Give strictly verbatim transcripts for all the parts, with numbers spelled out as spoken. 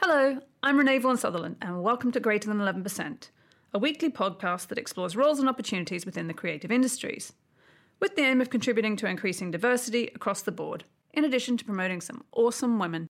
Hello, I'm Renee Vaughan Sutherland and welcome to Greater Than eleven percent, a weekly podcast that explores roles and opportunities within the creative industries, with the aim of contributing to increasing diversity across the board, in addition to promoting some awesome women.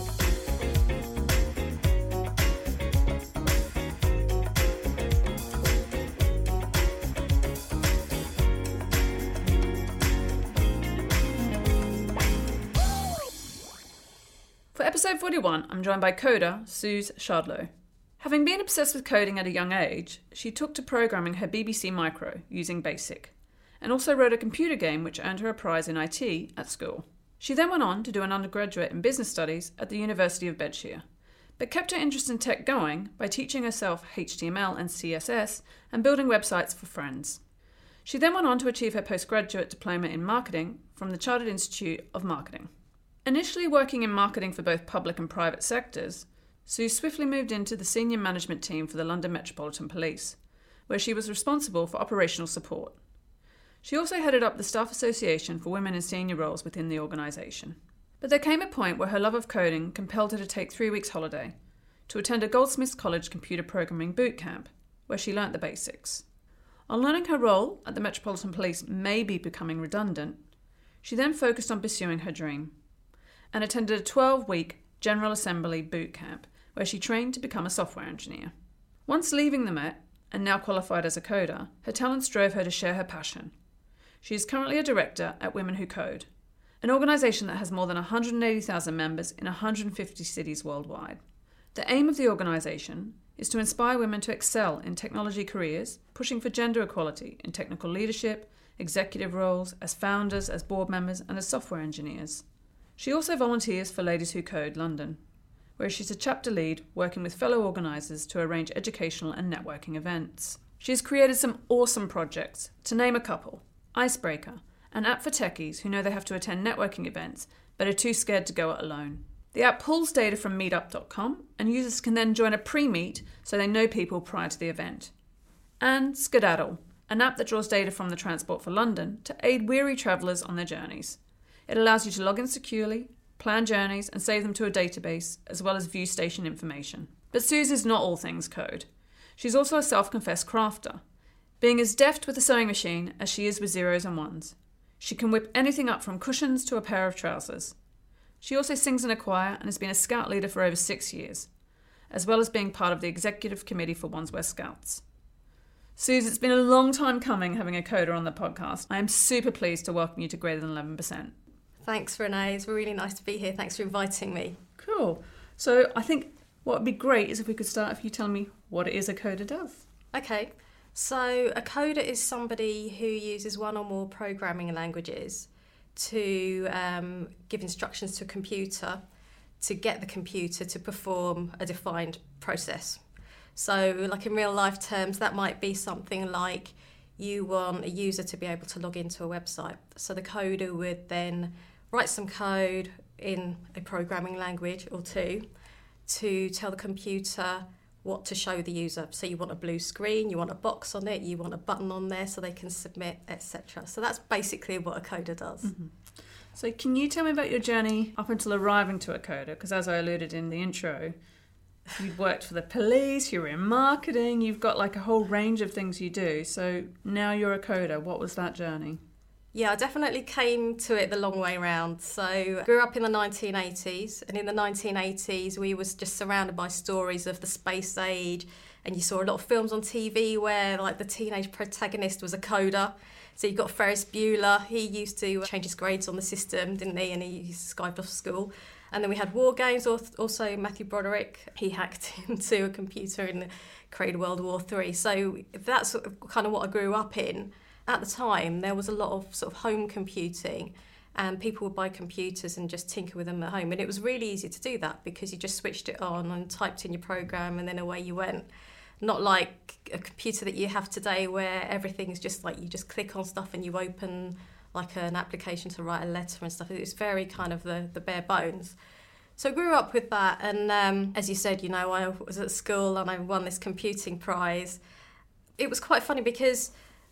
For episode forty-one, I'm joined by coder Suze Shardlow. Having been obsessed with coding at a young age, she took to programming her B B C Micro using BASIC, and also wrote a computer game which earned her a prize in I T at school. She then went on to do an undergraduate in business studies at the University of Bedfordshire, but kept her interest in tech going by teaching herself H T M L and C S S and building websites for friends. She then went on to achieve her postgraduate diploma in marketing from the Chartered Institute of Marketing. Initially working in marketing for both public and private sectors, Sue swiftly moved into the senior management team for the London Metropolitan Police, where she was responsible for operational support. She also headed up the Staff Association for Women in Senior Roles within the organisation. But there came a point where her love of coding compelled her to take three weeks holiday to attend a Goldsmiths College computer programming boot camp, where she learnt the basics. On learning her role at the Metropolitan Police may be becoming redundant, she then focused on pursuing her dream, and attended a twelve-week General Assembly boot camp where she trained to become a software engineer. Once leaving the Met, and now qualified as a coder, her talents drove her to share her passion. She is currently a director at Women Who Code, an organisation that has more than one hundred eighty thousand members in one hundred fifty cities worldwide. The aim of the organisation is to inspire women to excel in technology careers, pushing for gender equality in technical leadership, executive roles, as founders, as board members, and as software engineers. She also volunteers for Ladies Who Code London, where she's a chapter lead working with fellow organisers to arrange educational and networking events. She has created some awesome projects, to name a couple: Icebreaker, an app for techies who know they have to attend networking events but are too scared to go it alone. The app pulls data from meetup dot com and users can then join a pre-meet so they know people prior to the event. And Skedaddle, an app that draws data from the Transport for London to aid weary travellers on their journeys. It allows you to log in securely, plan journeys and save them to a database, as well as view station information. But Suze is not all things code. She's also a self-confessed crafter, being as deft with a sewing machine as she is with zeros and ones. She can whip anything up from cushions to a pair of trousers. She also sings in a choir and has been a scout leader for over six years, as well as being part of the executive committee for Wandsworth Scouts. Suze, it's been a long time coming having a coder on the podcast. I am super pleased to welcome you to Greater Than eleven percent. Thanks, Renee. It's really nice to be here. Thanks for inviting me. Cool. So I think what would be great is if we could start if you tell me what it is a coder does. Okay. So a coder is somebody who uses one or more programming languages to um, give instructions to a computer to get the computer to perform a defined process. So like in real life terms, that might be something like you want a user to be able to log into a website. So the coder would then write some code in a programming language or two to tell the computer what to show the user. So you want a blue screen, you want a box on it, you want a button on there so they can submit, et cetera. So that's basically what a coder does. Mm-hmm. So can you tell me about your journey up until arriving to a coder? Because as I alluded in the intro, you've worked for the police, you were in marketing, you've got like a whole range of things you do. So now you're a coder. What was that journey? Yeah, I definitely came to it the long way round. So I grew up in the nineteen eighties, and in the nineteen eighties we was just surrounded by stories of the space age, and you saw a lot of films on T V where like the teenage protagonist was a coder. So you've got Ferris Bueller, he used to change his grades on the system, didn't he, and he skived off school. And then we had War Games, also Matthew Broderick, he hacked into a computer and created World War Three. So that's kind of what I grew up in. At the time, there was a lot of sort of home computing, and people would buy computers and just tinker with them at home. And it was really easy to do that because you just switched it on and typed in your program and then away you went. Not like a computer that you have today where everything is just like you just click on stuff and you open like an application to write a letter and stuff. It was very kind of the, the bare bones. So I grew up with that, and um, as you said, you know, I was at school and I won this computing prize. It was quite funny because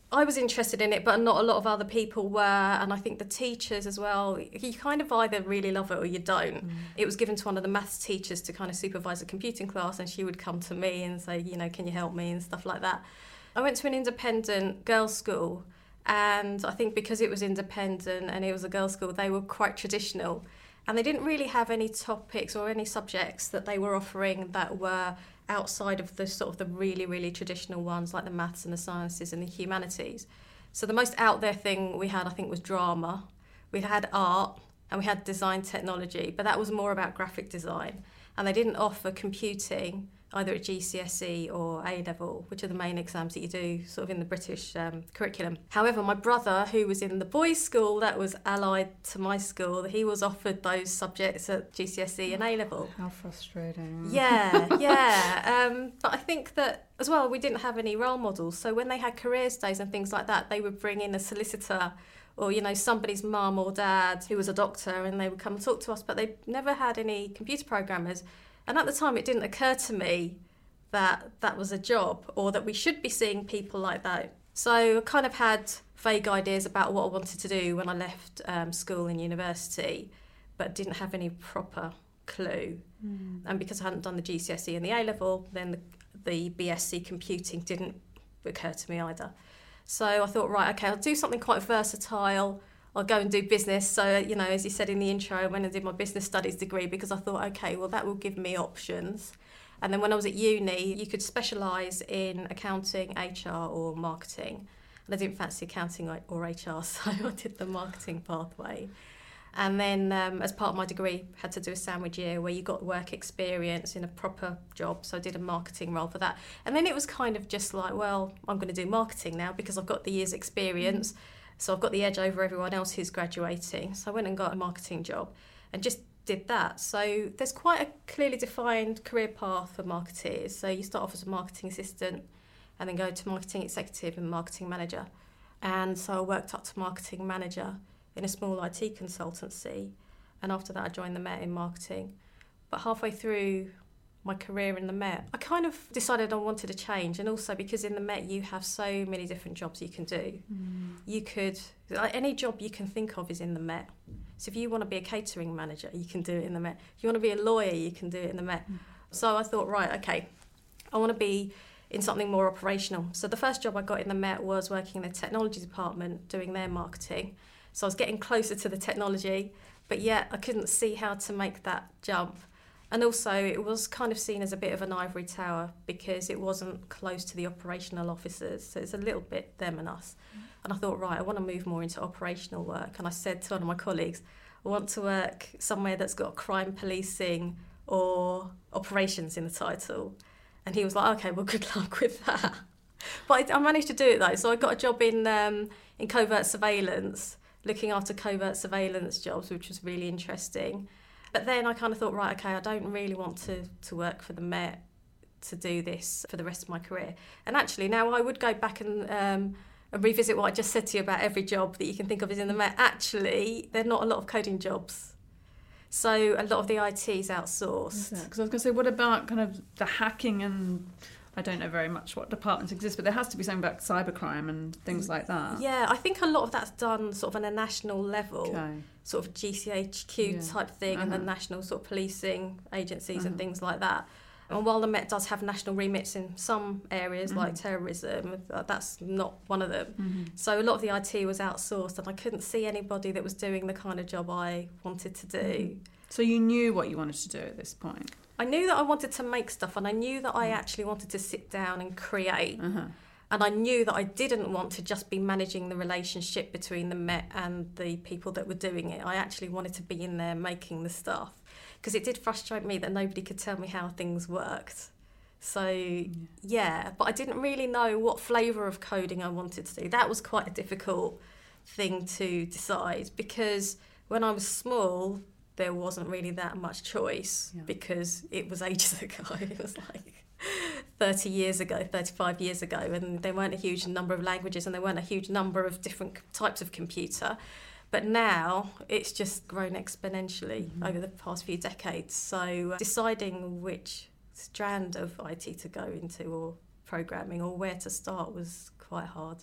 I was interested in it, but not a lot of other people were, and I think the teachers as well, you kind of either really love it or you don't. Mm. It was given to one of the maths teachers to kind of supervise a computing class, and she would come to me and say, you know, can you help me and stuff like that. I went to an independent girls' school, and I think because it was independent and it was a girls' school, they were quite traditional, and they didn't really have any topics or any subjects that they were offering that were outside of the sort of the really, really traditional ones like the maths and the sciences and the humanities. So the most out there thing we had, I think, was drama. We had art and we had design technology, but that was more about graphic design. And they didn't offer computing either at G C S E or A level, which are the main exams that you do sort of in the British um, curriculum. However, my brother, who was in the boys' school that was allied to my school, he was offered those subjects at G C S E and A level. How frustrating. Yeah, yeah. Um, but I think that, as well, we didn't have any role models. So when they had careers days and things like that, they would bring in a solicitor or, you know, somebody's mum or dad who was a doctor, and they would come and talk to us, but they never had any computer programmers. And at the time, it didn't occur to me that that was a job or that we should be seeing people like that. So I kind of had vague ideas about what I wanted to do when I left um, school and university, but didn't have any proper clue. Mm. And because I hadn't done the G C S E and the A-level, then the, the B S c computing didn't occur to me either. So I thought, right, okay, I'll do something quite versatile. I'll go and do business. So, you know, as you said in the intro, I went and did my business studies degree because I thought, okay, well, that will give me options. And then when I was at uni, you could specialise in accounting, H R or marketing. And I didn't fancy accounting or H R, so I did the marketing pathway. And then um, as part of my degree, had to do a sandwich year where you got work experience in a proper job. So I did a marketing role for that. And then it was kind of just like, well, I'm going to do marketing now because I've got the year's experience. Mm. So I've got the edge over everyone else who's graduating. So I went and got a marketing job and just did that. So there's quite a clearly defined career path for marketeers. So you start off as a marketing assistant and then go to marketing executive and marketing manager. And so I worked up to marketing manager in a small I T consultancy. And after that, I joined the Met in marketing. But halfway through my career in the Met, I kind of decided I wanted a change. And also because in the Met you have so many different jobs you can do. Mm. You could, like, any job you can think of is in the Met. So if you want to be a catering manager, you can do it in the Met. If you want to be a lawyer, you can do it in the Met. Mm. So I thought, right, okay, I want to be in something more operational. So the first job I got in the Met was working in the technology department, doing their marketing. So I was getting closer to the technology, but yet I couldn't see how to make that jump. And also it was kind of seen as a bit of an ivory tower because it wasn't close to the operational officers. So it's a little bit them and us. Mm. And I thought, right, I want to move more into operational work. And I said to one of my colleagues, I want to work somewhere that's got crime policing or operations in the title. And he was like, okay, well, good luck with that. But I, I managed to do it though. So I got a job in um, in covert surveillance, looking after covert surveillance jobs, which was really interesting. But then I kind of thought, right, okay, I don't really want to, to work for the Met to do this for the rest of my career. And actually now I would go back and, um, and revisit what I just said to you about every job that you can think of is in the Met. Actually, there are not a lot of coding jobs. So a lot of the I T is outsourced. Because I was going to say, what about kind of the hacking and... I don't know very much what departments exist, but there has to be something about cybercrime and things like that. Yeah, I think a lot of that's done sort of on a national level, okay. Sort of G C H Q yeah. type thing, uh-huh. and the national sort of policing agencies uh-huh. and things like that. And while the Met does have national remits in some areas, mm-hmm. like terrorism, that's not one of them. Mm-hmm. So a lot of the I T was outsourced, and I couldn't see anybody that was doing the kind of job I wanted to do. Mm-hmm. So you knew what you wanted to do at this point? I knew that I wanted to make stuff, and I knew that I actually wanted to sit down and create. Uh-huh. And I knew that I didn't want to just be managing the relationship between the Met and the people that were doing it. I actually wanted to be in there making the stuff, because it did frustrate me that nobody could tell me how things worked. So, yeah, yeah but I didn't really know what flavour of coding I wanted to do. That was quite a difficult thing to decide, because when I was small, there wasn't really that much choice, yeah. because it was ages ago. It was like thirty years ago, thirty-five years ago, and there weren't a huge number of languages and there weren't a huge number of different types of computer. But now it's just grown exponentially mm-hmm. over the past few decades. So uh, deciding which strand of I T to go into, or programming, or where to start, was quite hard.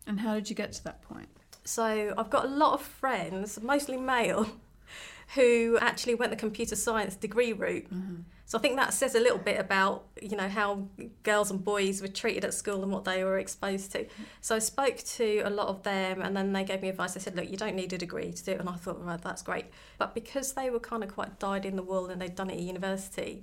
And how did you get to that point? So I've got a lot of friends, mostly male, who actually went the computer science degree route. Mm-hmm. So I think that says a little bit about, you know, how girls and boys were treated at school and what they were exposed to. So I spoke to a lot of them, and then they gave me advice. They said, look, you don't need a degree to do it. And I thought, right, that's great. But because they were kind of quite dyed in the wool and they'd done it at university,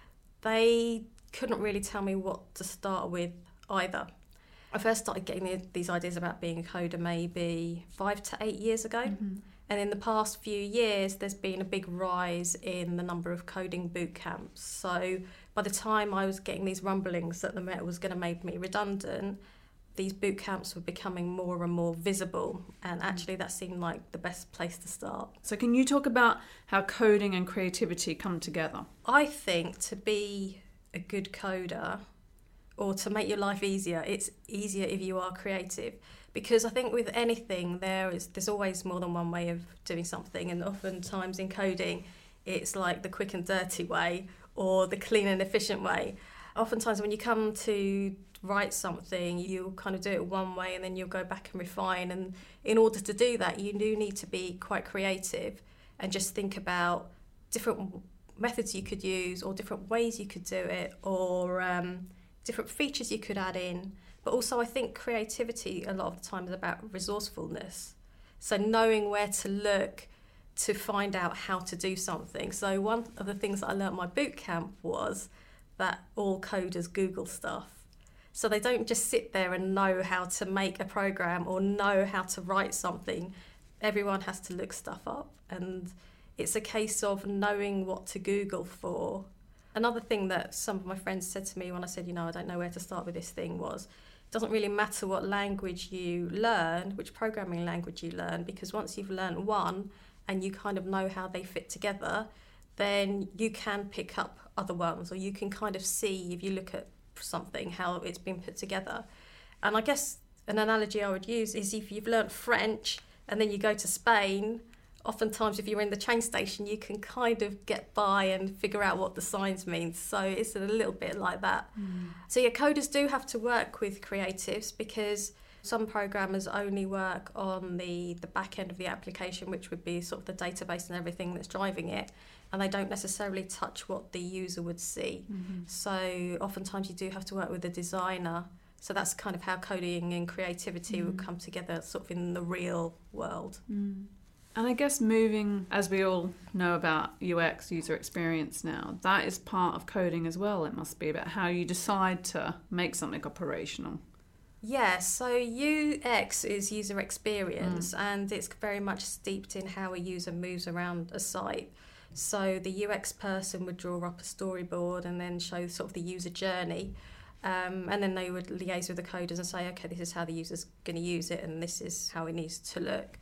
they couldn't really tell me what to start with either. I first started getting these ideas about being a coder maybe five to eight years ago. Mm-hmm. And in the past few years, there's been a big rise in the number of coding boot camps. So by the time I was getting these rumblings that the Met was going to make me redundant, these boot camps were becoming more and more visible. And actually, that seemed like the best place to start. So can you talk about how coding and creativity come together? I think to be a good coder, or to make your life easier, it's easier if you are creative. Because I think with anything, there is there's always more than one way of doing something, and oftentimes in coding, it's like the quick and dirty way or the clean and efficient way. Oftentimes when you come to write something, you'll kind of do it one way and then you'll go back and refine. And in order to do that, you do need to be quite creative and just think about different methods you could use or different ways you could do it, or um, different features you could add in. But also I think creativity a lot of the time is about resourcefulness. So knowing where to look to find out how to do something. So one of the things that I learned at my boot camp was that all coders Google stuff. So they don't just sit there and know how to make a program or know how to write something. Everyone has to look stuff up. And it's a case of knowing what to Google for. Another thing that some of my friends said to me when I said, you know, I don't know where to start with this thing was, it doesn't really matter what language you learn, which programming language you learn, because once you've learned one and you kind of know how they fit together, then you can pick up other ones, or you can kind of see, if you look at something, how it's been put together. And I guess an analogy I would use is if you've learnt French and then you go to Spain, oftentimes if you're in the train station, you can kind of get by and figure out what the signs mean. So it's a little bit like that. Mm. So yeah, coders do have to work with creatives, because some programmers only work on the, the back end of the application, which would be sort of the database and everything that's driving it. And they don't necessarily touch what the user would see. Mm-hmm. So oftentimes you do have to work with a designer. So that's kind of how coding and creativity mm. would come together sort of in the real world. Mm. And I guess moving, as we all know about U X, user experience now, that is part of coding as well. It must be about how you decide to make something operational. Yeah, so U X is user experience, mm. and it's very much steeped in how a user moves around a site. So the U X person would draw up a storyboard and then show sort of the user journey. Um, and then they would liaise with the coders and say, okay, this is how the user's going to use it and this is how it needs to look.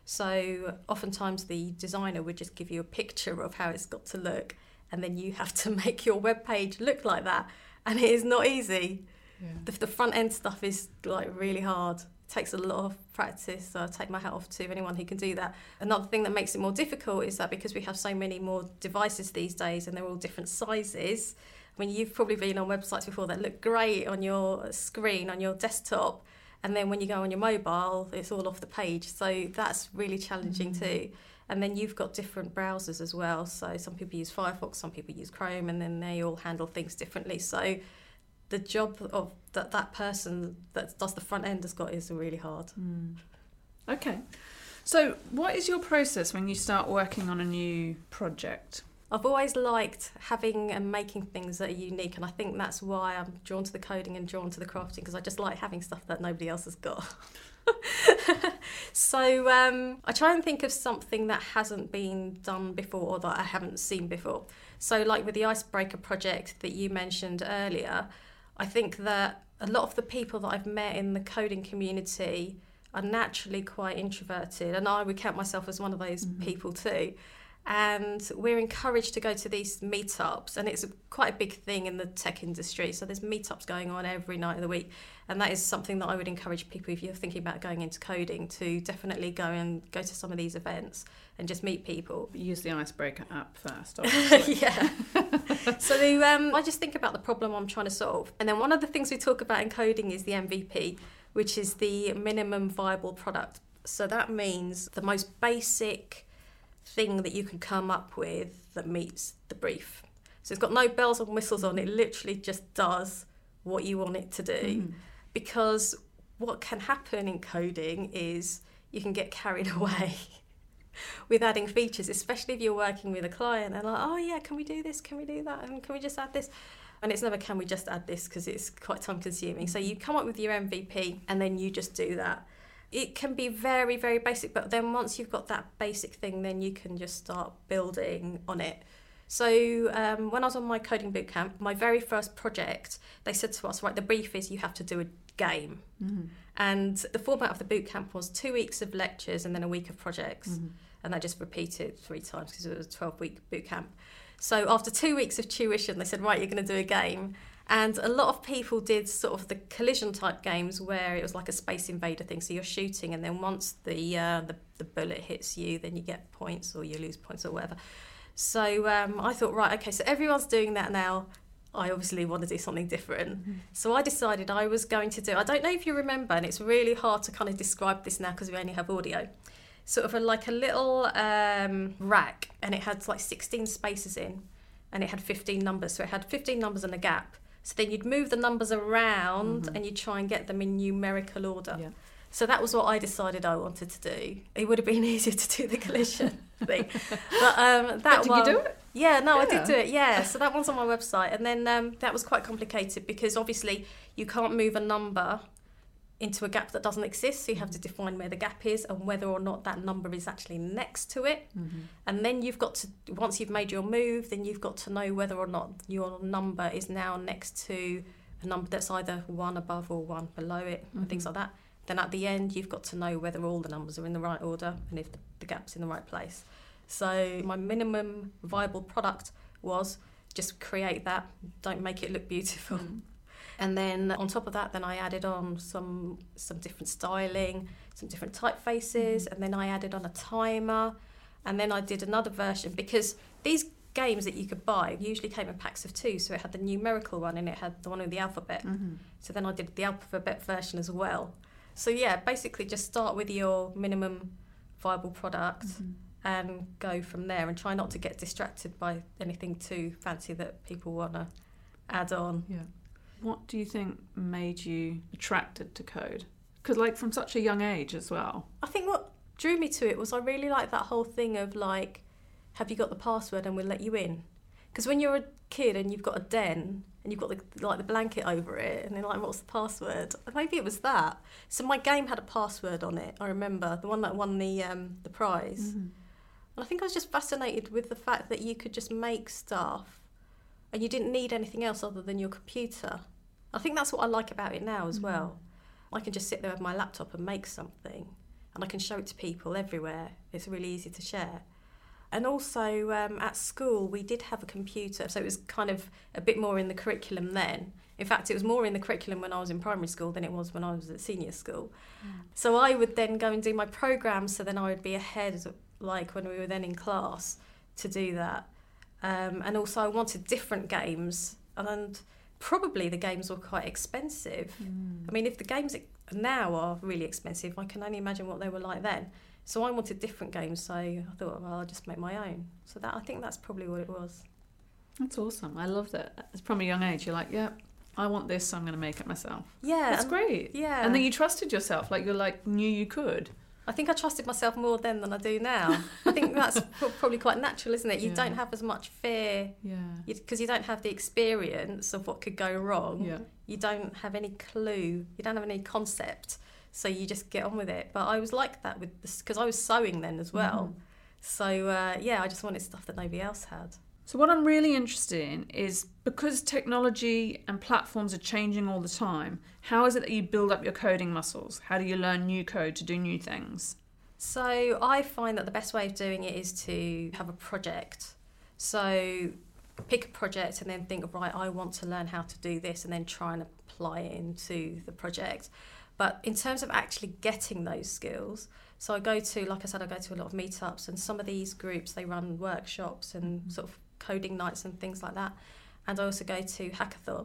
So oftentimes the designer would just give you a picture of how it's got to look, and then you have to make your web page look like that. And it is not easy. Yeah. The, the front end stuff is like really hard. It takes a lot of practice. So I take my hat off to anyone who can do that. Another thing that makes it more difficult is that because we have so many more devices these days and they're all different sizes, I mean, you've probably been on websites before that look great on your screen, on your desktop, and then when you go on your mobile, it's all off the page. So that's really challenging mm-hmm. too. And then you've got different browsers as well. So some people use Firefox, some people use Chrome, and then they all handle things differently. So the job of that, that person that does the front end has got is really hard. Mm. Okay. So what is your process when you start working on a new project? I've always liked having and making things that are unique, and I think that's why I'm drawn to the coding and drawn to the crafting, because I just like having stuff that nobody else has got. So um, I try and think of something that hasn't been done before or that I haven't seen before. So like with the Icebreaker project that you mentioned earlier, I think that a lot of the people that I've met in the coding community are naturally quite introverted, and I would count myself as one of those mm-hmm. people too. And we're encouraged to go to these meetups, and it's a, quite a big thing in the tech industry. So there's meetups going on every night of the week, and that is something that I would encourage people, if you're thinking about going into coding, to definitely go and go to some of these events and just meet people. Use the Icebreaker app first, obviously. Yeah. So um, I just think about the problem I'm trying to solve, and then one of the things we talk about in coding is the M V P, which is the minimum viable product. So that means the most basic thing that you can come up with that meets the brief. So it's got no bells and whistles on, it literally just does what you want it to do. Mm. Because what can happen in coding is you can get carried away with adding features, especially if you're working with a client and like, oh yeah, can we do this, can we do that, and can we just add this? And it's never can we just add this, because it's quite time consuming. So you come up with your M V P and then you just do that. It can be very, very basic, but then once you've got that basic thing, then you can just start building on it. So um, when I was on my coding bootcamp, my very first project, they said to us, right, the brief is you have to do a game. Mm-hmm. And the format of the bootcamp was two weeks of lectures and then a week of projects. Mm-hmm. And I just repeated three times because it was a twelve-week bootcamp. So after two weeks of tuition, they said, right, you're going to do a game. And a lot of people did sort of the collision type games where it was like a Space Invader thing. So you're shooting, and then once the uh, the, the bullet hits you, then you get points or you lose points or whatever. So um, I thought, right, okay, so everyone's doing that now. I obviously want to do something different. Mm-hmm. So I decided I was going to do, I don't know if you remember, and it's really hard to kind of describe this now because we only have audio, sort of a, like a little um, rack, and it had like sixteen spaces in, and it had fifteen numbers. So it had fifteen numbers and a gap. So then you'd move the numbers around mm-hmm. and you'd try and get them in numerical order. Yeah. So that was what I decided I wanted to do. It would have been easier to do the collision thing. But um, that but did one, you do it? Yeah, no, yeah. I did do it, yeah. So that one's on my website. And then um, that was quite complicated because obviously you can't move a number into a gap that doesn't exist. So you have to define where the gap is and whether or not that number is actually next to it. Mm-hmm. And then you've got to, once you've made your move, then you've got to know whether or not your number is now next to a number that's either one above or one below it, mm-hmm. and things like that. Then at the end, you've got to know whether all the numbers are in the right order and if the, the gap's in the right place. So my minimum viable product was just create that, don't make it look beautiful. Mm. And then on top of that, then I added on some some different styling, some different typefaces, mm. and then I added on a timer. And then I did another version because these games that you could buy usually came in packs of two. So it had the numerical one and it had the one with the alphabet. Mm-hmm. So then I did the alphabet version as well. So yeah, basically just start with your minimum viable product mm-hmm. and go from there, and try not to get distracted by anything too fancy that people want to add on. Yeah. What do you think made you attracted to code? Because like from such a young age as well. I think what drew me to it was I really like that whole thing of like, have you got the password and we'll let you in? Because when you're a kid and you've got a den and you've got the, like the blanket over it and they're like, what's the password? Maybe it was that. So my game had a password on it, I remember, the one that won the um, the prize. Mm-hmm. And I think I was just fascinated with the fact that you could just make stuff and you didn't need anything else other than your computer. I think that's what I like about it now as mm-hmm. well. I can just sit there with my laptop and make something, and I can show it to people everywhere. It's really easy to share. And also um, at school we did have a computer, so it was kind of a bit more in the curriculum then. In fact, it was more in the curriculum when I was in primary school than it was when I was at senior school. Mm. So I would then go and do my programmes, so then I would be ahead, like when we were then in class, to do that. Um, and also I wanted different games, and probably the games were quite expensive. Mm. I mean, if the games now are really expensive, I can only imagine what they were like then. So I wanted different games, so I thought, well, I'll just make my own. So that I think that's probably what it was. That's awesome. I love that. From a young age, you're like, yeah, I want this, so I'm going to make it myself. Yeah. That's great. Yeah. And then you trusted yourself, like you're like, knew you could. I think I trusted myself more then than I do now. I think that's probably quite natural, isn't it? You yeah. don't have as much fear. Yeah. Because you, you don't have the experience of what could go wrong. Yeah. You don't have any clue. You don't have any concept. So you just get on with it. But I was like that with this, because I was sewing then as well. Mm-hmm. So uh, yeah, I just wanted stuff that nobody else had. So what I'm really interested in is, because technology and platforms are changing all the time, how is it that you build up your coding muscles? How do you learn new code to do new things? So I find that the best way of doing it is to have a project. So pick a project and then think, right, I want to learn how to do this, and then try and apply it into the project. But in terms of actually getting those skills, so I go to, like I said, I go to a lot of meetups, and some of these groups, they run workshops and sort of coding nights and things like that. And I also go to hackathons.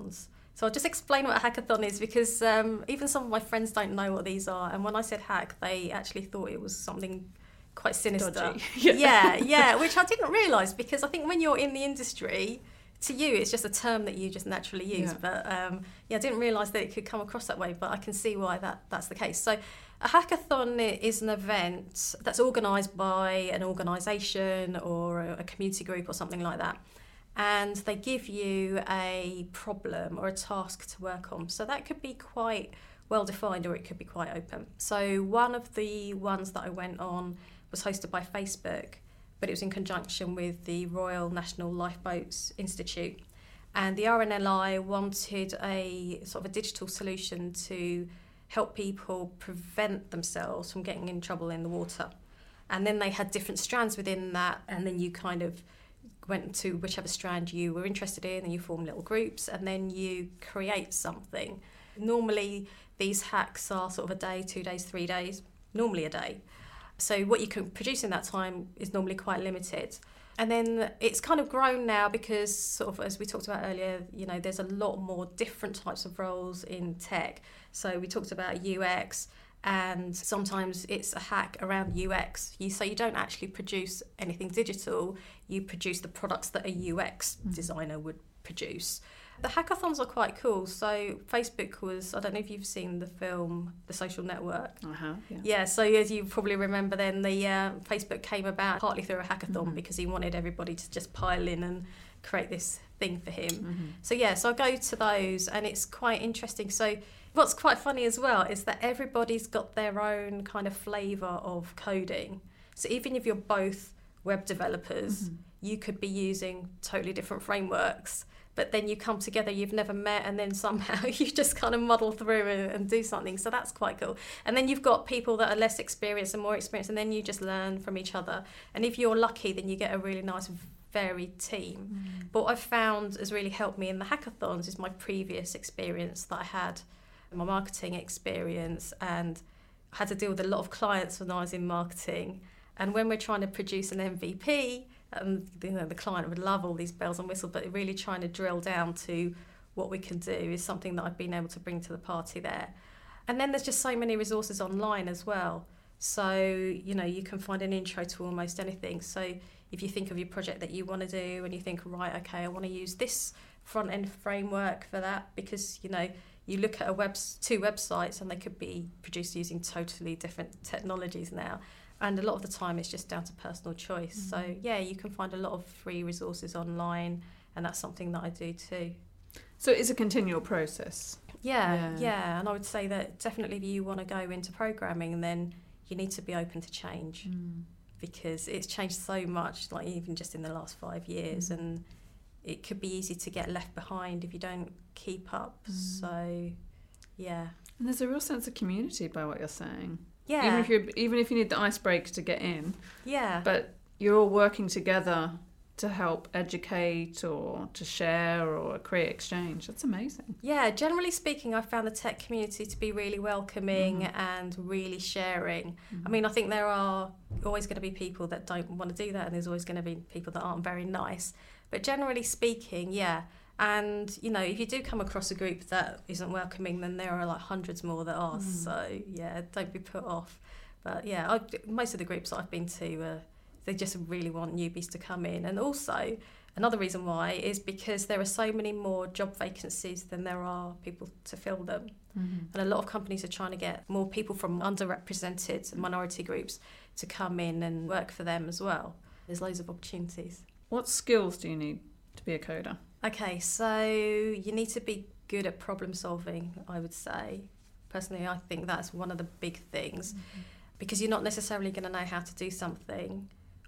So I'll just explain what a hackathon is, because um, even some of my friends don't know what these are. And when I said hack, they actually thought it was something quite sinister. Dodgy. yeah, yeah, which I didn't realise, because I think when you're in the industry, to you it's just a term that you just naturally use. Yeah. But um, yeah, I didn't realise that it could come across that way, but I can see why that, that's the case. So a hackathon is an event that's organised by an organisation or a community group or something like that. And they give you a problem or a task to work on. So that could be quite well defined, or it could be quite open. So one of the ones that I went on was hosted by Facebook, but it was in conjunction with the Royal National Lifeboats Institute. And the R N L I wanted a sort of a digital solution to help people prevent themselves from getting in trouble in the water. And then they had different strands within that, and then you kind of went to whichever strand you were interested in, and you form little groups, and then you create something. Normally these hacks are sort of a day, two days, three days, normally a day. So what you can produce in that time is normally quite limited. And then it's kind of grown now because, sort of, as we talked about earlier, you know, there's a lot more different types of roles in tech. So we talked about U X, and sometimes it's a hack around U X. You, so you don't actually produce anything digital, you produce the products that a U X mm. designer would produce. The hackathons are quite cool. So Facebook was, I don't know if you've seen the film The Social Network. I have, yeah. Yeah, so as you probably remember then, the uh, Facebook came about partly through a hackathon mm-hmm. because he wanted everybody to just pile in and create this thing for him. Mm-hmm. So yeah, so I go to those and it's quite interesting. So what's quite funny as well is that everybody's got their own kind of flavour of coding. So even if you're both web developers, mm-hmm. you could be using totally different frameworks. But then you come together, you've never met, and then somehow you just kind of muddle through and, and do something. So that's quite cool. And then you've got people that are less experienced and more experienced, and then you just learn from each other. And if you're lucky, then you get a really nice, varied team. Mm. But what I've found has really helped me in the hackathons is my previous experience that I had, my marketing experience, and I had to deal with a lot of clients when I was in marketing. And when we're trying to produce an M V P, and you know, the client would love all these bells and whistles, but really trying to drill down to what we can do is something that I've been able to bring to the party there. And then there's just so many resources online as well. So, you know, you can find an intro to almost anything. So if you think of your project that you want to do and you think, right, okay, I want to use this front-end framework for that, because, you know, you look at a web, two websites and they could be produced using totally different technologies now. And a lot of the time it's just down to personal choice. Mm. So, yeah, you can find a lot of free resources online, and that's something that I do too. So it's a continual process. Yeah, yeah, yeah. And I would say that definitely if you want to go into programming, then you need to be open to change mm. because it's changed so much, like even just in the last five years. Mm. And it could be easy to get left behind if you don't keep up. Mm. So, yeah. And there's a real sense of community by what you're saying. Yeah. Even if you even if you need the icebreaker to get in. Yeah. But you're all working together to help educate or to share or create exchange. That's amazing. Yeah, generally speaking, I found the tech community to be really welcoming mm. and really sharing. Mm. I mean, I think there are always going to be people that don't want to do that, and there's always going to be people that aren't very nice. But generally speaking, yeah. And, you know, if you do come across a group that isn't welcoming, then there are like hundreds more that are. Mm. So, yeah, don't be put off. But, yeah, I, most of the groups that I've been to, uh, they just really want newbies to come in. And also, another reason why is because there are so many more job vacancies than there are people to fill them. Mm-hmm. And a lot of companies are trying to get more people from underrepresented minority groups to come in and work for them as well. There's loads of opportunities. What skills do you need to be a coder? Okay, so you need to be good at problem solving, I would say. Personally, I think that's one of the big things mm-hmm. because you're not necessarily going to know how to do something,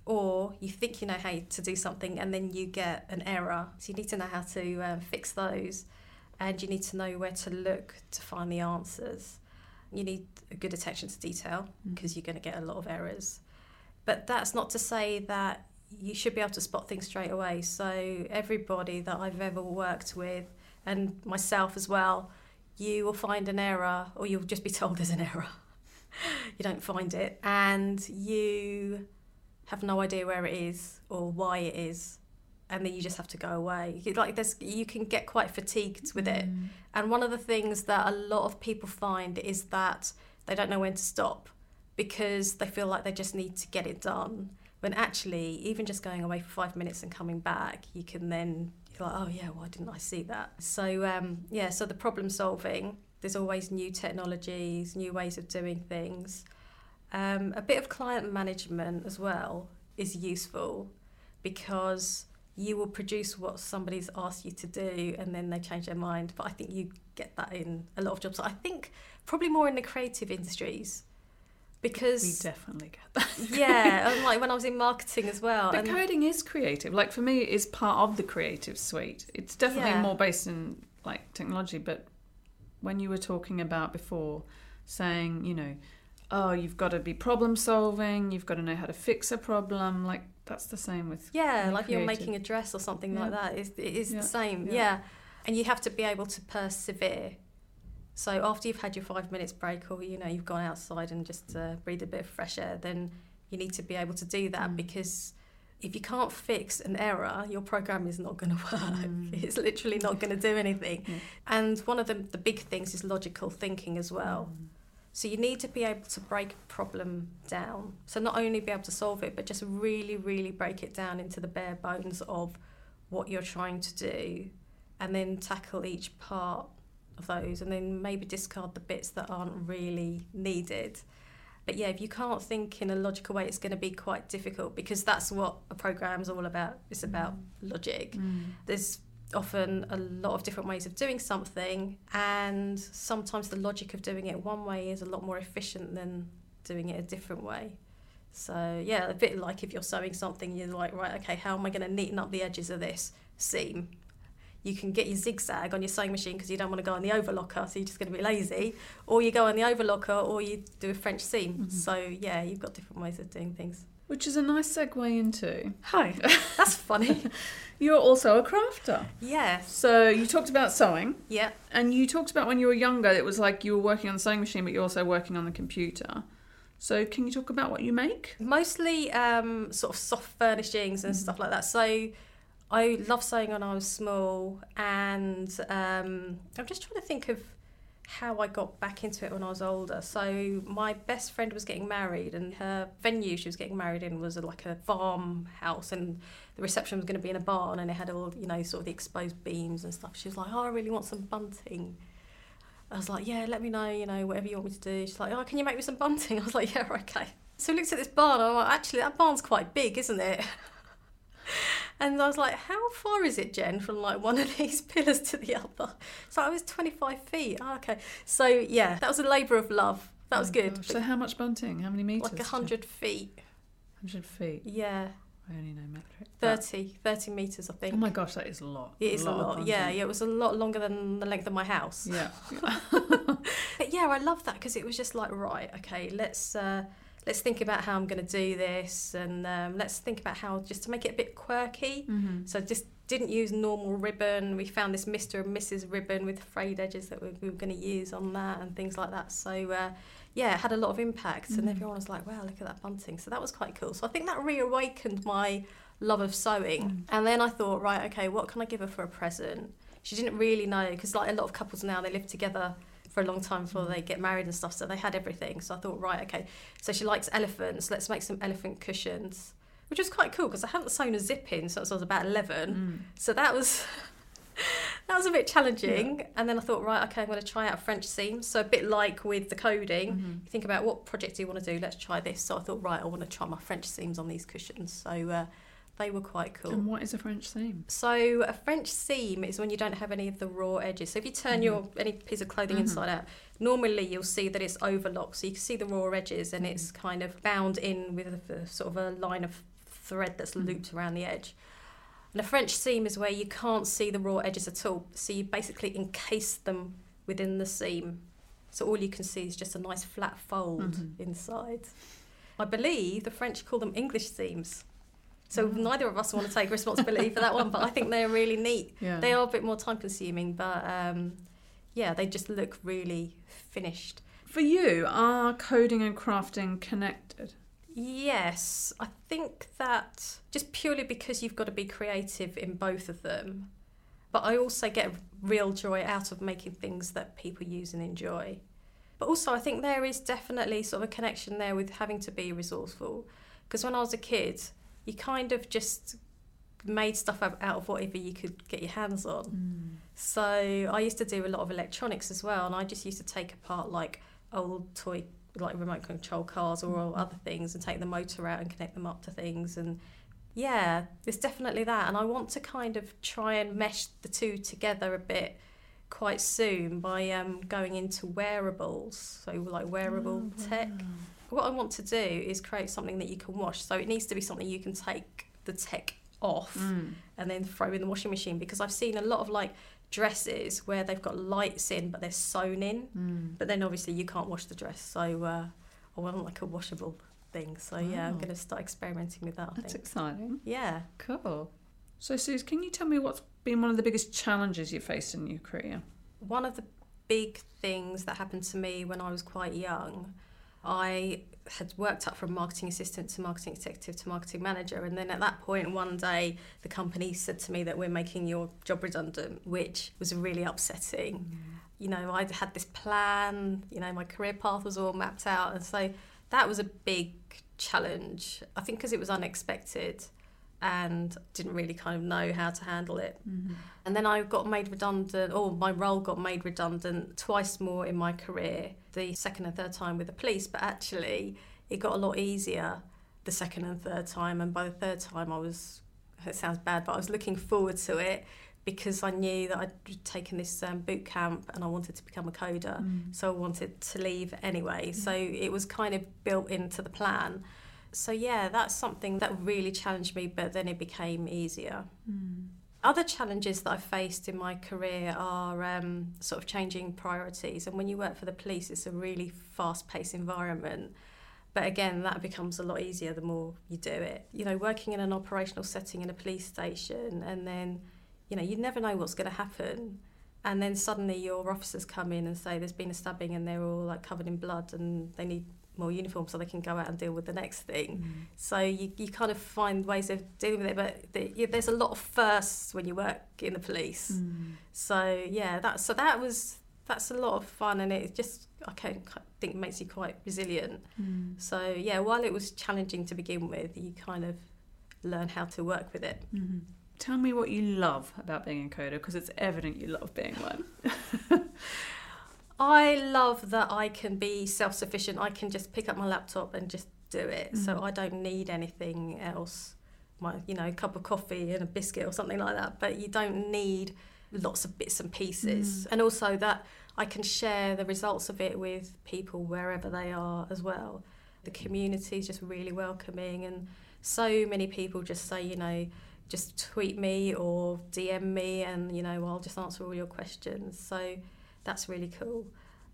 or you think you know how to do something and then you get an error. So you need to know how to um, fix those, and you need to know where to look to find the answers. You need a good attention to detail because mm-hmm. you're going to get a lot of errors. But that's not to say that you should be able to spot things straight away. So everybody that I've ever worked with, and myself as well, you will find an error, or you'll just be told there's an error. You don't find it, and you have no idea where it is or why it is, and then you just have to go away. Like there's, you can get quite fatigued with it. Mm. And one of the things that a lot of people find is that they don't know when to stop because they feel like they just need to get it done. When actually, even just going away for five minutes and coming back, you can then, you're like, oh yeah, why didn't I see that? So um, yeah, so the problem solving, there's always new technologies, new ways of doing things. Um, a bit of client management as well is useful because you will produce what somebody's asked you to do and then they change their mind. But I think you get that in a lot of jobs. I think probably more in the creative industries because... We definitely get that. Yeah, and like when I was in marketing as well. But and coding is creative. Like for me, it is part of the creative suite. It's definitely Yeah. more based in like technology. But when you were talking about before, saying, you know, oh, you've got to be problem solving, you've got to know how to fix a problem, like that's the same with Yeah, being like you're creative. making a dress or something Yeah. like that. It's, it is Yeah. the same, Yeah. yeah. And you have to be able to persevere. So after you've had your five minutes break or, you know, you've gone outside and just uh, breathed a bit of fresh air, then you need to be able to do that Mm. because if you can't fix an error, your program is not going to work. Mm. It's literally not going to do anything. Yeah. And one of the, the big things is logical thinking as well. Mm. So you need to be able to break a problem down. So not only be able to solve it, but just really, really break it down into the bare bones of what you're trying to do and then tackle each part of those and then maybe discard the bits that aren't really needed. But yeah, if you can't think in a logical way, it's going to be quite difficult because that's what a program's all about. It's about logic. Mm. There's often a lot of different ways of doing something and sometimes the logic of doing it one way is a lot more efficient than doing it a different way. So yeah, a bit like if you're sewing something, you're like, right, okay, how am I going to neaten up the edges of this seam? You can get your zigzag on your sewing machine because you don't want to go on the overlocker, so you're just going to be lazy, or you go on the overlocker or you do a French seam. Mm-hmm. So yeah, you've got different ways of doing things. Which is a nice segue into, Hi, that's funny. you're also a crafter. Yes. So you talked about sewing, Yeah. and you talked about when you were younger, it was like you were working on the sewing machine, but you're also working on the computer. So can you talk about what you make? Mostly um, sort of soft furnishings and Mhm. stuff like that. So I loved sewing when I was small, and um, I'm just trying to think of how I got back into it when I was older. So my best friend was getting married, and her venue she was getting married in was like a farmhouse, and the reception was going to be in a barn, and it had all, you know, sort of the exposed beams and stuff. She was like, oh, I really want some bunting. I was like, yeah, let me know, you know, whatever you want me to do. She's like, oh, can you make me some bunting? I was like, yeah, okay. So we looked at this barn, and I'm like, actually, that barn's quite big, isn't it? And I was like, how far is it, Jen, from like one of these pillars to the other? So I was twenty-five feet. Oh, okay. So yeah, that was a labour of love. That was Oh, good. gosh. So how much bunting? How many metres? Like a hundred feet. one hundred feet. Yeah. I only know metric. thirty, thirty metres, I think. Oh my gosh, that is a lot. It is a lot. of Yeah, bunting. yeah, it was a lot longer than the length of my house. Yeah. But yeah, I love that because it was just like, right, okay, let's uh, let's think about how I'm going to do this, and um, let's think about how just to make it a bit quirky. Mm-hmm. So just didn't use normal ribbon. We found this Mister and Missus ribbon with frayed edges that we, we were going to use on that and things like that. So uh, yeah, it had a lot of impact, and Mm. everyone was like, wow, look at that bunting. So that was quite cool. So I think that reawakened my love of sewing. Mm. And then I thought, right, okay, what can I give her for a present? She didn't really know, because like a lot of couples now, they live together for a long time before they get married and stuff, so they had everything. So I thought, right, okay, so she likes elephants, let's make some elephant cushions, which was quite cool because I hadn't sewn a zip in since I was about eleven. Mm. So that was that was a bit challenging. Yeah. And then I thought, right, okay, I'm going to try out French seams. So a bit like with the coding, Mm-hmm. you think about what project do you want to do, let's try this. So I thought, right, I want to try my French seams on these cushions. So uh, they were quite cool. And what is a French seam? So a French seam is when you don't have any of the raw edges. So if you turn Mhm. your any piece of clothing Mhm. inside out, normally you'll see that it's overlocked. So you can see the raw edges, and it's kind of bound in with a, a sort of a line of thread that's Mhm. looped around the edge. And a French seam is where you can't see the raw edges at all. So you basically encase them within the seam. So all you can see is just a nice flat fold Mhm. inside. I believe the French call them English seams. So Mm. neither of us want to take responsibility for that one, but I think they're really neat. Yeah. They are a bit more time consuming, but um, yeah, they just look really finished. For you, are coding and crafting connected? Yes, I think that just purely because you've got to be creative in both of them. But I also get real joy out of making things that people use and enjoy. But also I think there is definitely sort of a connection there with having to be resourceful. Because when I was a kid, you kind of just made stuff out of whatever you could get your hands on. Mm. So I used to do a lot of electronics as well, and I just used to take apart like old toy, like remote control cars or mm. other things, and take the motor out and connect them up to things. And yeah, there's definitely that. And I want to kind of try and mesh the two together a bit quite soon by um, going into wearables, so like wearable oh, tech. Wow. What I want to do is create something that you can wash. So it needs to be something you can take the tech off mm. and then throw in the washing machine, because I've seen a lot of like dresses where they've got lights in but they're sewn in, mm. but then obviously you can't wash the dress. So uh, I want like a washable thing. So wow. yeah, I'm going to start experimenting with that. I That's think. exciting. Yeah. Cool. So Suze, can you tell me what's been one of the biggest challenges you faced in your career? One of the big things that happened to me when I was quite young, I had worked up from marketing assistant to marketing executive to marketing manager, and then at that point one day the company said to me that we're making your job redundant, which was really upsetting. Mm. You know, I'd had this plan, you know, my career path was all mapped out, and so that was a big challenge, I think, because it was unexpected and didn't really kind of know how to handle it. Mm-hmm. And then I got made redundant, or my role got made redundant twice more in my career, the second and third time with the police, but actually it got a lot easier the second and third time, and by the third time I was, it sounds bad, but I was looking forward to it because I knew that I'd taken this um, boot camp and I wanted to become a coder, mm. so I wanted to leave anyway, mm. so it was kind of built into the plan. So yeah, that's something that really challenged me, but then it became easier. Mm. Other challenges that I've faced in my career are um, sort of changing priorities. And when you work for the police, it's a really fast-paced environment. But again, that becomes a lot easier the more you do it. You know, working in an operational setting in a police station, and then, you know, you never know what's going to happen. And then suddenly your officers come in and say there's been a stabbing and they're all like covered in blood and they need more uniform so they can go out and deal with the next thing. Mm. So you, you kind of find ways of dealing with it, but the, yeah, there's a lot of firsts when you work in the police. Mm. So yeah, that so that was that's a lot of fun, and it just I can, I think makes you quite resilient. Mm. So yeah, while it was challenging to begin with, you kind of learn how to work with it. Mm-hmm. Tell me what you love about being a coder, because it's evident you love being one. I love that I can be self-sufficient. I can just pick up my laptop and just do it. Mm. So I don't need anything else. My, you know, a cup of coffee and a biscuit or something like that. But you don't need lots of bits and pieces. Mm. And also that I can share the results of it with people wherever they are as well. The community is just really welcoming, and so many people just say, you know, just tweet me or D M me and, you know, I'll just answer all your questions. So that's really cool.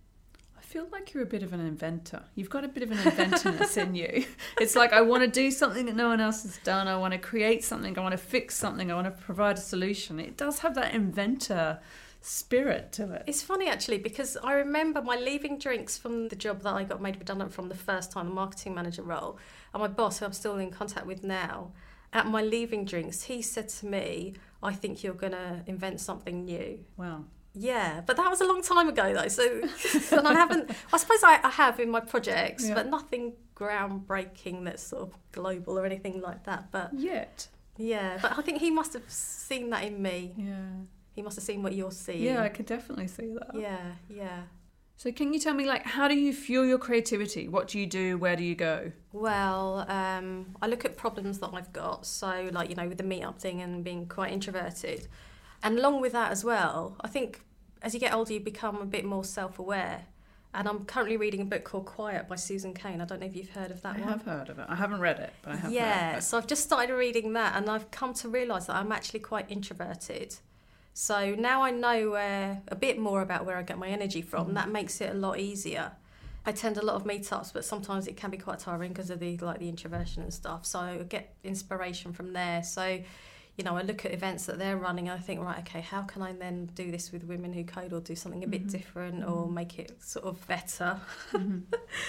I feel like you're a bit of an inventor. You've got a bit of an inventiveness in you. It's like, I want to do something that no one else has done. I want to create something. I want to fix something. I want to provide a solution. It does have that inventor spirit to it. It's funny actually, because I remember my leaving drinks from the job that I got made redundant from the first time, the marketing manager role, and my boss, who I'm still in contact with now, at my leaving drinks, he said to me, I think you're going to invent something new. Wow. Yeah, but that was a long time ago though, so and I haven't, I suppose I, I have in my projects, yeah. but nothing groundbreaking that's sort of global or anything like that. But yet. Yeah, but I think he must have seen that in me. Yeah. He must have seen what you're seeing. Yeah, I could definitely see that. Yeah, yeah. So can you tell me, like, how do you fuel your creativity? What do you do? Where do you go? Well, um, I look at problems that I've got. So, like, you know, with the meetup thing and being quite introverted. And along with that as well, I think as you get older, you become a bit more self-aware. And I'm currently reading a book called Quiet by Susan Cain. I don't know if you've heard of that I one. I have heard of it. I haven't read it, but I have yeah, heard of it. So I've just started reading that, and I've come to realise that I'm actually quite introverted. So now I know where, a bit more about where I get my energy from. Mm. That makes it a lot easier. I attend a lot of meetups, but sometimes it can be quite tiring because of the like the introversion and stuff. So I get inspiration from there. So, you know, I look at events that they're running and I think, right, okay, how can I then do this with women who code, or do something a bit mm-hmm. different, mm-hmm. or make it sort of better? Mm-hmm.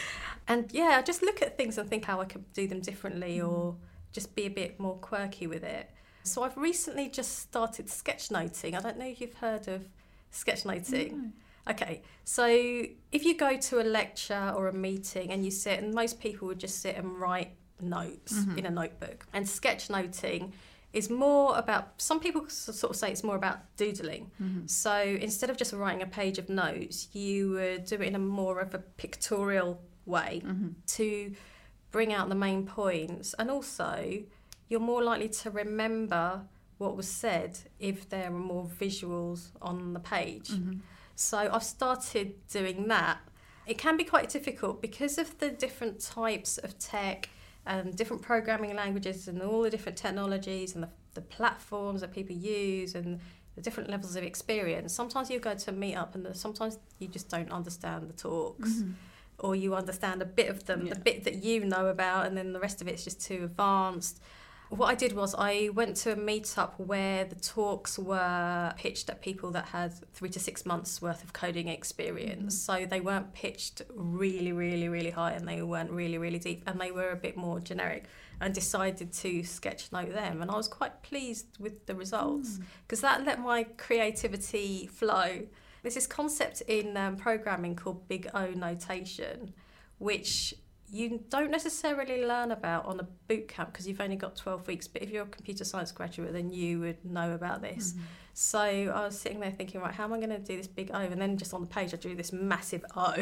And yeah, I just look at things and think how I could do them differently mm. or just be a bit more quirky with it. So I've recently just started sketchnoting. I don't know if you've heard of sketchnoting. No. Okay, so if you go to a lecture or a meeting and you sit, and most people would just sit and write notes mm-hmm. in a notebook. And sketchnoting is more about, some people sort of say it's more about doodling. Mm-hmm. So instead of just writing a page of notes, you would do it in a more of a pictorial way mm-hmm. to bring out the main points. And also, you're more likely to remember what was said if there are more visuals on the page. Mm-hmm. So I've started doing that. It can be quite difficult because of the different types of tech and different programming languages and all the different technologies and the, the platforms that people use and the different levels of experience. Sometimes you go to a meet-up and sometimes you just don't understand the talks mm-hmm. or you understand a bit of them, yeah. the bit that you know about, and then the rest of it's just too advanced. What I did was I went to a meet-up where the talks were pitched at people that had three to six months worth of coding experience. Mm-hmm. So they weren't pitched really, really, really high, and they weren't really, really deep, and they were a bit more generic, and decided to sketchnote them. And I was quite pleased with the results because mm. that let my creativity flow. There's this concept in um, programming called Big O notation, which you don't necessarily learn about on a boot camp because you've only got twelve weeks, but if you're a computer science graduate, then you would know about this. Mm-hmm. So I was sitting there thinking, right, how am I going to do this big O? And then just on the page, I drew this massive O.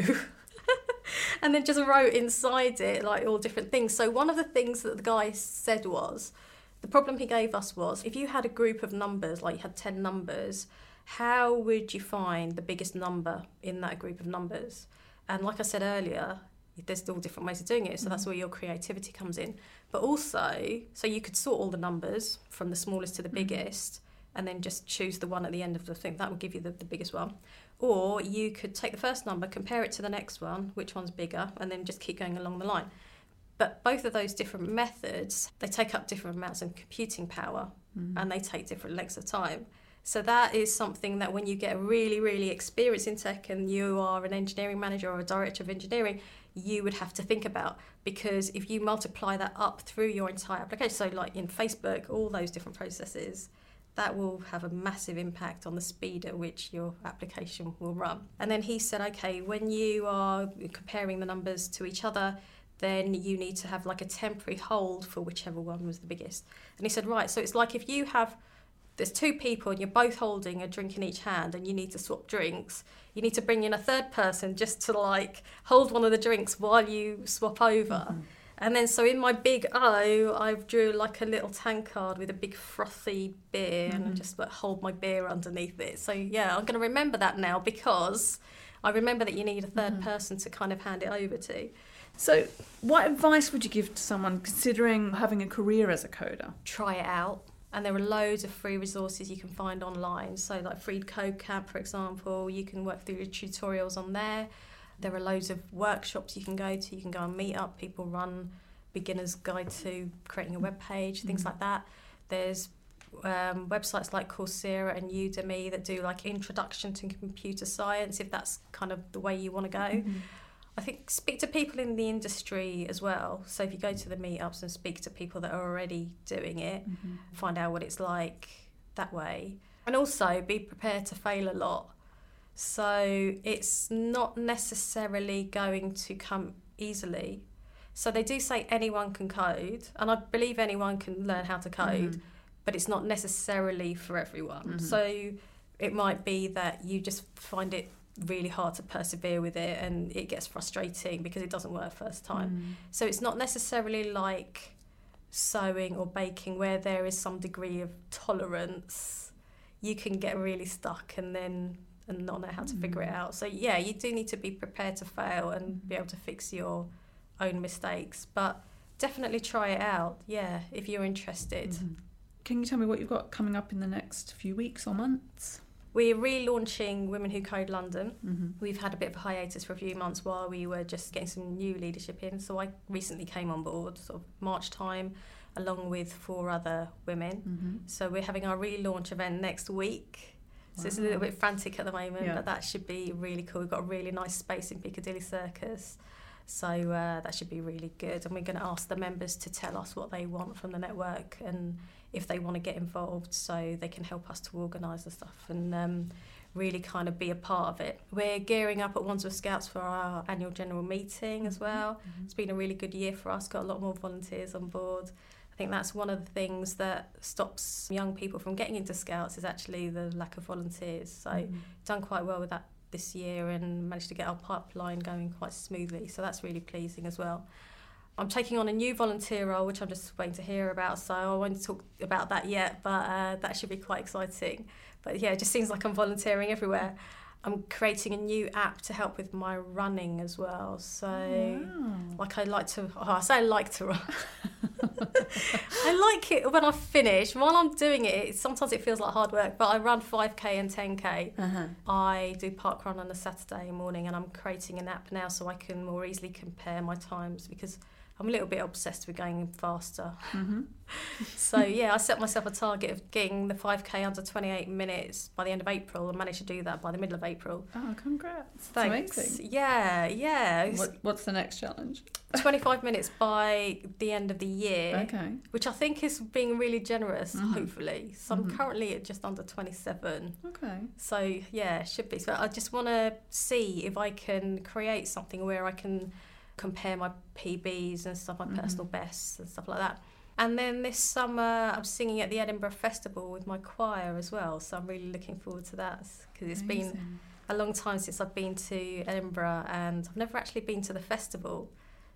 And then just wrote inside it, like, all different things. So one of the things that the guy said was, the problem he gave us was, if you had a group of numbers, like you had ten numbers, how would you find the biggest number in that group of numbers? And like I said earlier, there's all different ways of doing it, so mm-hmm. that's where your creativity comes in. But also, so you could sort all the numbers from the smallest to the mm-hmm. biggest, and then just choose the one at the end of the thing. That would give you the, the biggest one. Or you could take the first number, compare it to the next one, which one's bigger, and then just keep going along the line. But both of those different methods, they take up different amounts of computing power, mm-hmm. and they take different lengths of time. So that is something that when you get really, really experienced in tech and you are an engineering manager or a director of engineering, you would have to think about, because if you multiply that up through your entire application, so like in Facebook, all those different processes, that will have a massive impact on the speed at which your application will run. And then he said, okay, when you are comparing the numbers to each other, then you need to have like a temporary hold for whichever one was the biggest. And he said, right, so it's like if you have, there's two people and you're both holding a drink in each hand and you need to swap drinks, you need to bring in a third person just to like hold one of the drinks while you swap over. Mm-hmm. And then so in my big O, I drew like a little tankard with a big frothy beer mm-hmm. and I just like hold my beer underneath it. So yeah, I'm going to remember that now because I remember that you need a third mm-hmm. person to kind of hand it over to. So what advice would you give to someone considering having a career as a coder? Try it out. And there are loads of free resources you can find online. So like Free Code Camp, for example, you can work through your tutorials on there. There are loads of workshops you can go to. You can go and meet up. People run beginner's guide to creating a web page, things mm-hmm. like that. There's um, websites like Coursera and Udemy that do like introduction to computer science, if that's kind of the way you want to go. Mm-hmm. I think speak to people in the industry as well. So if you go to the meetups and speak to people that are already doing it, mm-hmm. find out what it's like that way. And also be prepared to fail a lot. So it's not necessarily going to come easily. So they do say anyone can code, and I believe anyone can learn how to code, mm-hmm. but it's not necessarily for everyone. Mm-hmm. So it might be that you just find it really hard to persevere with it and it gets frustrating because it doesn't work first time. Mm. So it's not necessarily like sewing or baking where there is some degree of tolerance. You can get really stuck and then and not know how to mm. figure it out. So yeah, you do need to be prepared to fail and be able to fix your own mistakes, but definitely try it out, yeah, if you're interested. Mm-hmm. Can you tell me what you've got coming up in the next few weeks or months? We're relaunching Women Who Code London. Mm-hmm. We've had a bit of a hiatus for a few months while we were just getting some new leadership in. So I recently came on board, sort of March time, along with four other women. Mm-hmm. So we're having our relaunch event next week. So wow. It's a little bit frantic at the moment, yeah. but that should be really cool. We've got a really nice space in Piccadilly Circus. So uh, that should be really good. And we're going to ask the members to tell us what they want from the network and if they want to get involved, so they can help us to organise the stuff and um, really kind of be a part of it. We're gearing up at Wandsworth Scouts for our annual general meeting as well. Mm-hmm. It's been a really good year for us, got a lot more volunteers on board. I think that's one of the things that stops young people from getting into Scouts is actually the lack of volunteers. So mm-hmm. done quite well with that this year and managed to get our pipeline going quite smoothly. So that's really pleasing as well. I'm taking on a new volunteer role, which I'm just waiting to hear about, so I won't talk about that yet, but uh, that should be quite exciting. But yeah, it just seems like I'm volunteering everywhere. I'm creating a new app to help with my running as well. So, wow. like I like to, oh, I say I like to run. I like it when I finish. While I'm doing it, sometimes it feels like hard work, but I run five K and ten K. Uh-huh. I do park run on a Saturday morning, and I'm creating an app now so I can more easily compare my times because I'm a little bit obsessed with going faster. Mm-hmm. So yeah, I set myself a target of getting the five K under twenty-eight minutes by the end of April and managed to do that by the middle of April. Oh, congrats. Thanks. That's amazing. Yeah, yeah. What, what's the next challenge? twenty-five minutes by the end of the year. Okay. Which I think is being really generous, mm-hmm. hopefully. So I'm mm-hmm. currently at just under twenty-seven. Okay. So yeah, should be. So I just want to see if I can create something where I can compare my P Bs and stuff, my mm-hmm. personal bests and stuff like that. And then this summer I'm singing at the Edinburgh Festival with my choir as well, so I'm really looking forward to that because it's Amazing. Been a long time since I've been to Edinburgh and I've never actually been to the festival.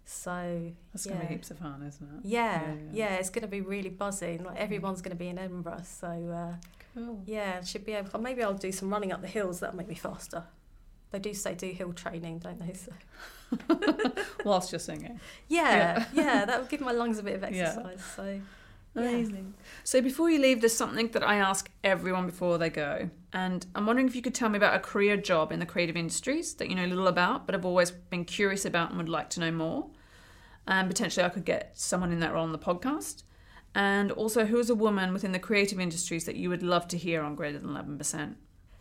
So that's yeah. going to be heaps of fun, isn't it? Yeah, yeah, yeah. yeah it's going to be really buzzing. Like everyone's going to be in Edinburgh, so uh, cool. Yeah, should be able. Maybe I'll do some running up the hills. That'll make me faster. They do say do hill training, don't they? So. Whilst you're singing. Yeah, yeah, yeah, that would give my lungs a bit of exercise. Yeah. So amazing. Yeah. So before you leave, there's something that I ask everyone before they go. And I'm wondering if you could tell me about a career job in the creative industries that you know little about, but have always been curious about and would like to know more. And potentially I could get someone in that role on the podcast. And also, who is a woman within the creative industries that you would love to hear on Greater Than eleven percent?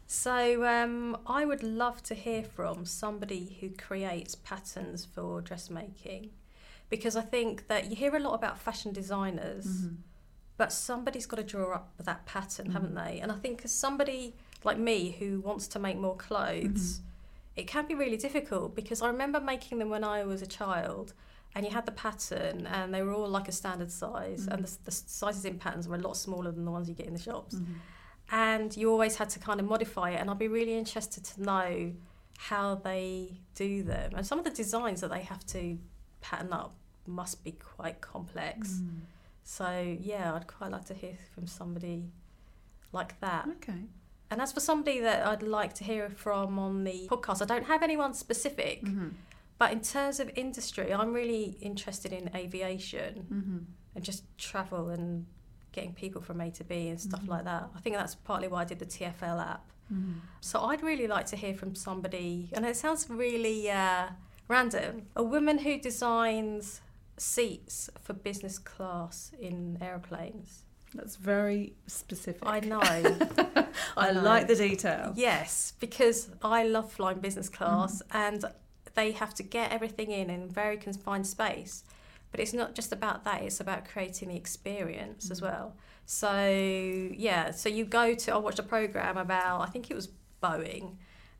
So um, I would love to hear from somebody who creates patterns for dressmaking, because I think that you hear a lot about fashion designers, mm-hmm. but somebody's got to draw up that pattern, mm-hmm. haven't they? And I think as somebody like me who wants to make more clothes, mm-hmm. it can be really difficult because I remember making them when I was a child. And you had the pattern, and they were all like a standard size, mm-hmm. and the, the sizes in patterns were a lot smaller than the ones you get in the shops. Mm-hmm. And you always had to kind of modify it, and I'd be really interested to know how they do them. And some of the designs that they have to pattern up must be quite complex. Mm. So, yeah, I'd quite like to hear from somebody like that. Okay. And as for somebody that I'd like to hear from on the podcast, I don't have anyone specific, mm-hmm. but in terms of industry, I'm really interested in aviation mm-hmm. and just travel and getting people from A to B and stuff mm-hmm. like that. I think that's partly why I did the T F L app. Mm-hmm. So I'd really like to hear from somebody, and it sounds really uh, random, a woman who designs seats for business class in aeroplanes. That's very specific. I know. I, I know. Like the detail. Yes, because I love flying business class mm-hmm. and they have to get everything in in very confined space. But it's not just about that, it's about creating the experience mm-hmm. as well. So, yeah, so you go to, I watched a programme about, I think it was Boeing,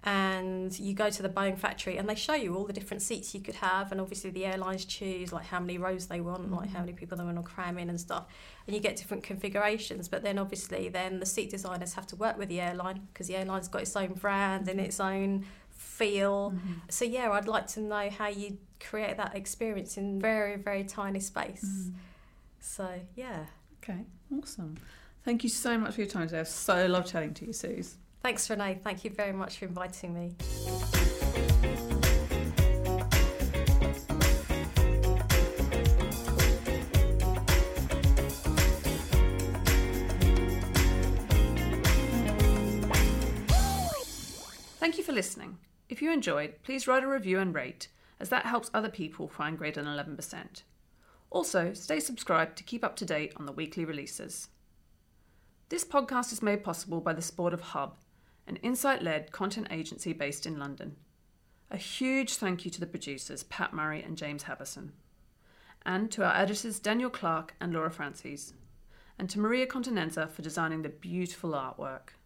and you go to the Boeing factory and they show you all the different seats you could have, and obviously the airlines choose like how many rows they want, mm-hmm. like how many people they want to cram in and stuff, and you get different configurations. But then obviously then the seat designers have to work with the airline because the airline's got its own brand and its own feel. Mm-hmm. So yeah, I'd like to know how you create that experience in very, very tiny space. Mm. So yeah. Okay, awesome. Thank you so much for your time today. I've so loved chatting to you, Suze. Thanks, Renee. Thank you very much for inviting me. Thank you for listening. If you enjoyed, please write a review and rate, as that helps other people find Greater Than eleven percent. Also, stay subscribed to keep up to date on the weekly releases. This podcast is made possible by the support of Hub, an insight-led content agency based in London. A huge thank you to the producers Pat Murray and James Haverson, and to our editors Daniel Clark and Laura Francis, and to Maria Continenza for designing the beautiful artwork.